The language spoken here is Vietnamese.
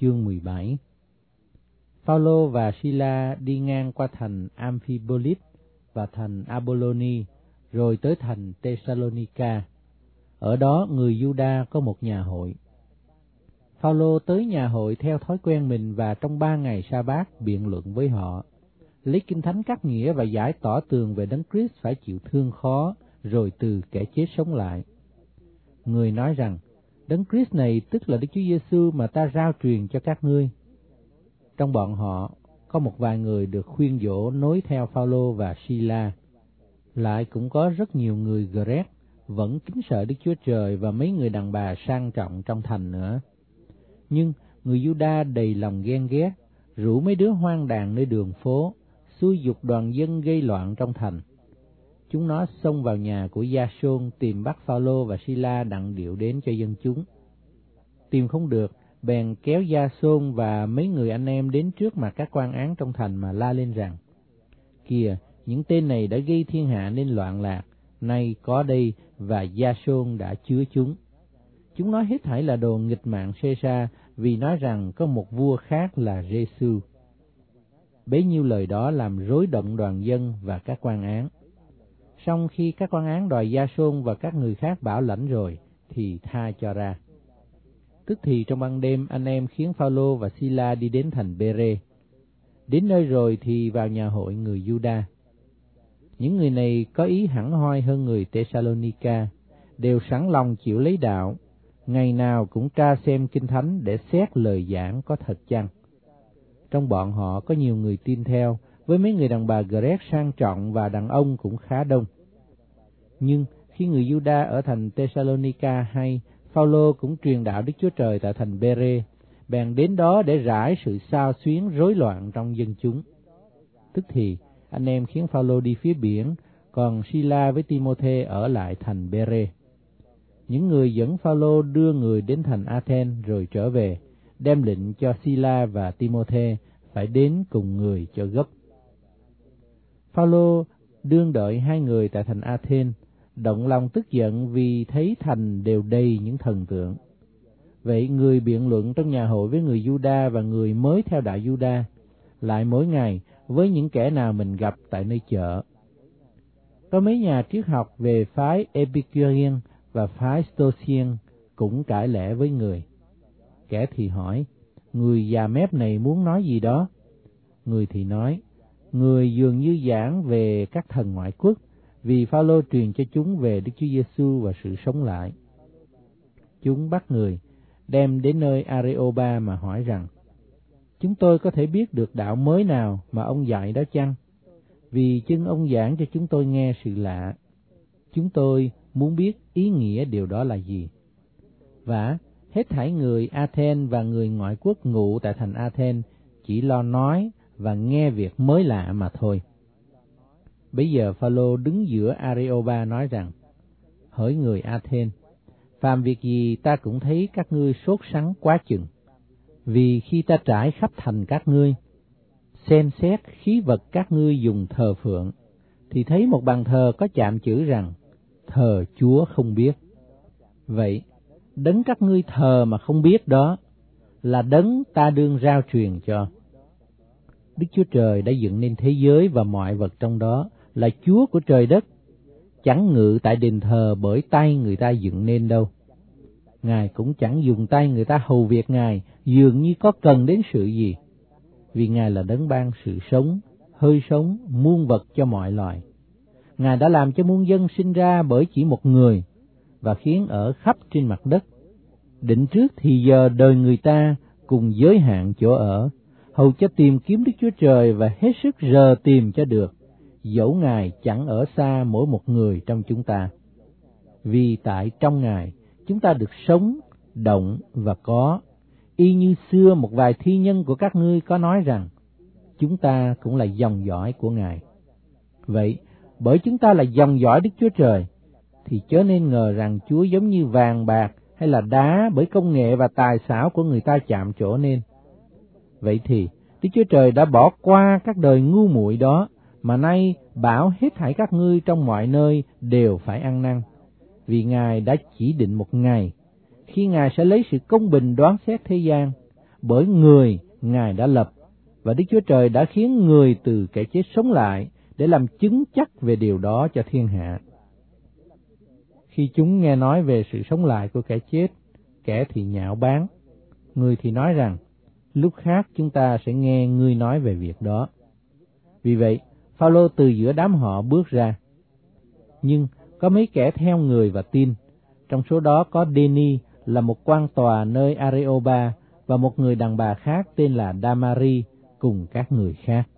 chương 17. Phaolô và Sila đi ngang qua thành Amphipolis và thành Apolloni, rồi tới thành Thessalonica. Ở đó người Giu-đa có một nhà hội. Phaolô tới nhà hội theo thói quen mình và trong 3 ngày sa-bát biện luận với họ, lấy Kinh Thánh cắt nghĩa và giải tỏ tường về Đấng Christ phải chịu thương khó, rồi từ kẻ chết sống lại. Người nói rằng, Đấng Christ này tức là Đức Chúa Giêsu mà ta rao truyền cho các ngươi. Trong bọn họ có một vài người được khuyên dỗ nối theo Phaolô và Sila. Lại cũng có rất nhiều người Gret vẫn kính sợ Đức Chúa Trời và mấy người đàn bà sang trọng trong thành nữa. Nhưng người Giu-đa đầy lòng ghen ghét, rủ mấy đứa hoang đàn nơi đường phố, xúi giục đoàn dân gây loạn trong thành. Chúng nó xông vào nhà của Gia-sôn tìm bắt Phaolô và Sila đặng điệu đến cho dân chúng. Tìm không được, bèn kéo Gia-sôn và mấy người anh em đến trước mặt các quan án trong thành mà la lên rằng: Kìa, những tên này đã gây thiên hạ nên loạn lạc, nay có đây và Gia-sôn đã chứa chúng. Chúng nói hết thảy là đồ nghịch mạng Sê-sa, vì nói rằng có một vua khác là Giê-xu. Bấy nhiêu lời đó làm rối động đoàn dân và các quan án. Song khi các quan án đòi Gia-sôn và các người khác bảo lãnh rồi, thì tha cho ra. Tức thì trong ban đêm anh em khiến Phaolô và Sila đi đến thành Bê-rê. Đến nơi rồi thì vào nhà hội người Giu-đa. Những người này có ý hẳn hoi hơn người Thessalonica, đều sẵn lòng chịu lấy đạo, ngày nào cũng tra xem Kinh Thánh để xét lời giảng có thật chăng. Trong bọn họ có nhiều người tin theo, với mấy người đàn bà Gret sang trọng và đàn ông cũng khá đông. Nhưng khi người Giu-đa ở thành Thessalonica hay Phaolô cũng truyền đạo Đức Chúa Trời tại thành Bê-rê, bèn đến đó để rải sự xao xuyến rối loạn trong dân chúng. Tức thì anh em khiến Phaolô đi phía biển, còn Sila với Ti-mô-thê ở lại thành Bê-rê. Những người dẫn Phaolô đưa người đến thành A-then rồi trở về, đem lệnh cho Sila và Ti-mô-thê phải đến cùng người cho gấp. Phaolô đương đợi hai người tại thành A-then, động lòng tức giận vì thấy thành đều đầy những thần tượng. Vậy người biện luận trong nhà hội với người Giu-đa và người mới theo đạo Giu-đa, lại mỗi ngày với những kẻ nào mình gặp tại nơi chợ. Có mấy nhà triết học về phái Epicurean và phái Stoiциan cũng cãi lẽ với người. Kẻ thì hỏi, người già mép này muốn nói gì đó? Người thì nói, người dường như giảng về các thần ngoại quốc, vì Phaolô truyền cho chúng về Đức Chúa Giêsu và sự sống lại. Chúng bắt người, đem đến nơi Areopa mà hỏi rằng, chúng tôi có thể biết được đạo mới nào mà ông dạy đó chăng? Vì chưng ông giảng cho chúng tôi nghe sự lạ. Chúng tôi muốn biết ý nghĩa điều đó là gì. Và hết thảy người Athen và người ngoại quốc ngụ tại thành Athen chỉ lo nói và nghe việc mới lạ mà thôi. Bấy giờ Phaolô đứng giữa Areopa nói rằng, hỡi người Athen, phàm việc gì ta cũng thấy các ngươi sốt sắng quá chừng. Vì khi ta trải khắp thành các ngươi, xem xét khí vật các ngươi dùng thờ phượng, thì thấy một bàn thờ có chạm chữ rằng, thờ Chúa không biết. Vậy, đấng các ngươi thờ mà không biết đó, là đấng ta đương rao truyền cho. Đức Chúa Trời đã dựng nên thế giới và mọi vật trong đó, là Chúa của trời đất, chẳng ngự tại đền thờ bởi tay người ta dựng nên đâu. Ngài cũng chẳng dùng tay người ta hầu việc Ngài, dường như có cần đến sự gì, vì Ngài là đấng ban sự sống, hơi sống, muôn vật cho mọi loài. Ngài đã làm cho muôn dân sinh ra bởi chỉ một người, và khiến ở khắp trên mặt đất. Định trước thì giờ đời người ta cùng giới hạn chỗ ở, hầu cho tìm kiếm Đức Chúa Trời và hết sức rờ tìm cho được, dẫu Ngài chẳng ở xa mỗi một người trong chúng ta. Vì tại trong Ngài, chúng ta được sống, động và có, y như xưa một vài thi nhân của các ngươi có nói rằng, chúng ta cũng là dòng dõi của Ngài. Vậy, bởi chúng ta là dòng dõi Đức Chúa Trời, thì chớ nên ngờ rằng Chúa giống như vàng bạc hay là đá bởi công nghệ và tài xảo của người ta chạm trổ nên. Vậy thì, Đức Chúa Trời đã bỏ qua các đời ngu muội đó, mà nay bảo hết thảy các ngươi trong mọi nơi đều phải ăn năn. Vì Ngài đã chỉ định một ngày, khi Ngài sẽ lấy sự công bình đoán xét thế gian, bởi người Ngài đã lập, và Đức Chúa Trời đã khiến người từ kẻ chết sống lại để làm chứng chắc về điều đó cho thiên hạ. Khi chúng nghe nói về sự sống lại của kẻ chết, kẻ thì nhạo báng, người thì nói rằng, lúc khác chúng ta sẽ nghe ngươi nói về việc đó. Vì vậy, Phao-lô từ giữa đám họ bước ra. Nhưng có mấy kẻ theo người và tin, trong số đó có Đê-ni là một quan tòa nơi Areopa và một người đàn bà khác tên là Đa-ma-ri cùng các người khác.